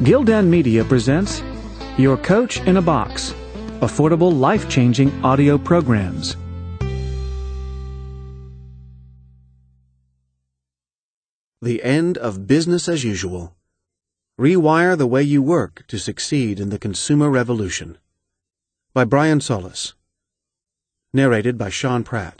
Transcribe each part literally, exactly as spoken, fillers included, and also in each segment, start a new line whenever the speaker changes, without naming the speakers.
Gildan Media presents Your Coach in a Box, affordable, life-changing audio programs.
The End of Business as Usual. Rewire the way you work to succeed in the consumer revolution. By Brian Solis. Narrated by Sean Pratt.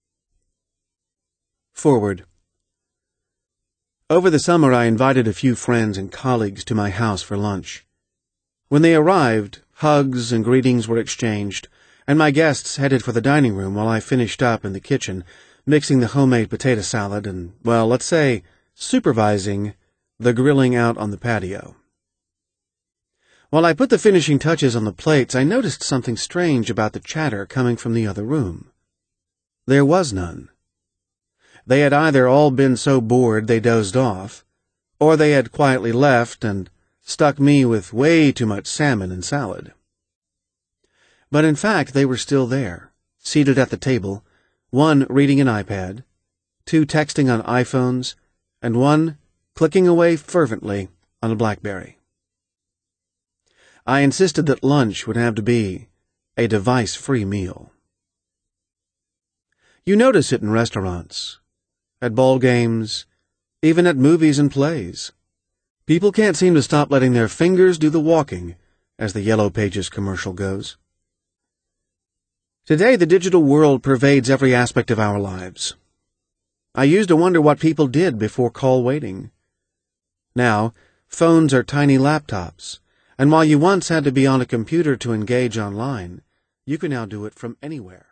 Forward. Over the summer I invited a few friends and colleagues to my house for lunch. When they arrived, hugs and greetings were exchanged, and my guests headed for the dining room while I finished up in the kitchen, mixing the homemade potato salad and, well, let's say, supervising the grilling out on the patio. While I put the finishing touches on the plates, I noticed something strange about the chatter coming from the other room. There was none. They had either all been so bored they dozed off, or they had quietly left and stuck me with way too much salmon and salad. But in fact, they were still there, seated at the table, one reading an iPad, two texting on iPhones, and one clicking away fervently on a BlackBerry. I insisted that lunch would have to be a device-free meal. You notice it in restaurants, at ball games, even at movies and plays. People can't seem to stop letting their fingers do the walking, as the Yellow Pages commercial goes. Today, the digital world pervades every aspect of our lives. I used to wonder what people did before call waiting. Now, phones are tiny laptops, and while you once had to be on a computer to engage online, you can now do it from anywhere.